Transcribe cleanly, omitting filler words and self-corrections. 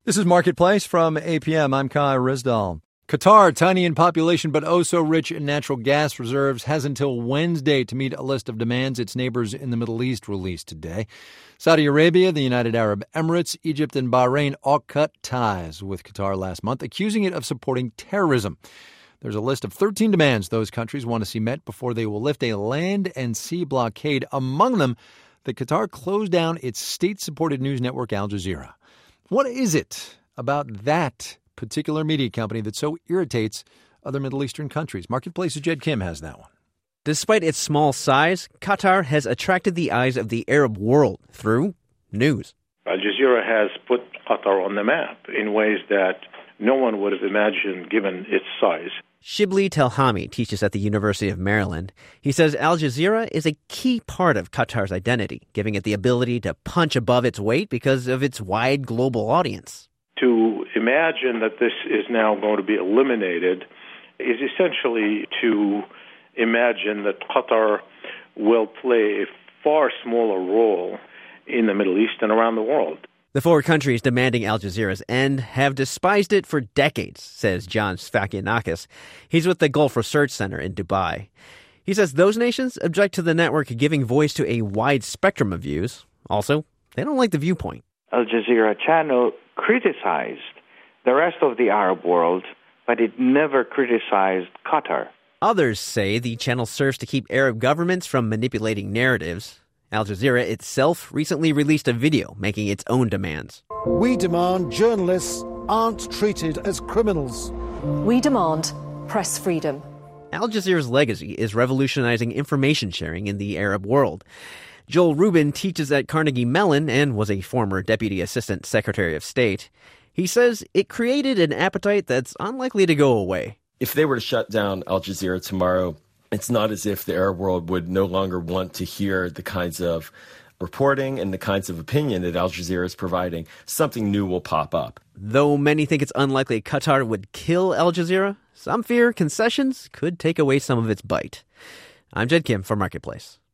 This is Marketplace from APM. I'm Kai Rizdal. Qatar, tiny in population but oh so rich in natural gas reserves, has until Wednesday to meet a list of demands its neighbors in the Middle East released today. Saudi Arabia, the United Arab Emirates, Egypt, and Bahrain all cut ties with Qatar last month, accusing it of supporting terrorism. There's a list of 13 demands those countries want to see met before they will lift a land and sea blockade. Among them, that Qatar close down its state-supported news network Al Jazeera. What is it about that particular media company that so irritates other Middle Eastern countries? Marketplace's Jed Kim has that one. Despite its small size, Qatar has attracted the eyes of the Arab world through news. Al Jazeera has put Qatar on the map in ways that no one would have imagined given its size. Shibli Telhami teaches at the University of Maryland. He says Al Jazeera is a key part of Qatar's identity, giving it the ability to punch above its weight because of its wide global audience. To imagine that this is now going to be eliminated is essentially to imagine that Qatar will play a far smaller role in the Middle East and around the world. The four countries demanding Al Jazeera's end have despised it for decades, says John Sfakianakis. He's with the Gulf Research Center in Dubai. He says those nations object to the network giving voice to a wide spectrum of views. Also, they don't like the viewpoint. Al Jazeera channel criticized the rest of the Arab world, but it never criticized Qatar. Others say the channel serves to keep Arab governments from manipulating narratives. Al Jazeera itself recently released a video making its own demands. We demand journalists aren't treated as criminals. We demand press freedom. Al Jazeera's legacy is revolutionizing information sharing in the Arab world. Joel Rubin teaches at Carnegie Mellon and was a former Deputy Assistant Secretary of State. He says it created an appetite that's unlikely to go away. If they were to shut down Al Jazeera tomorrow, it's not as if the Arab world would no longer want to hear the kinds of reporting and the kinds of opinion that Al Jazeera is providing. Something new will pop up. Though many think it's unlikely Qatar would kill Al Jazeera, some fear concessions could take away some of its bite. I'm Jed Kim for Marketplace.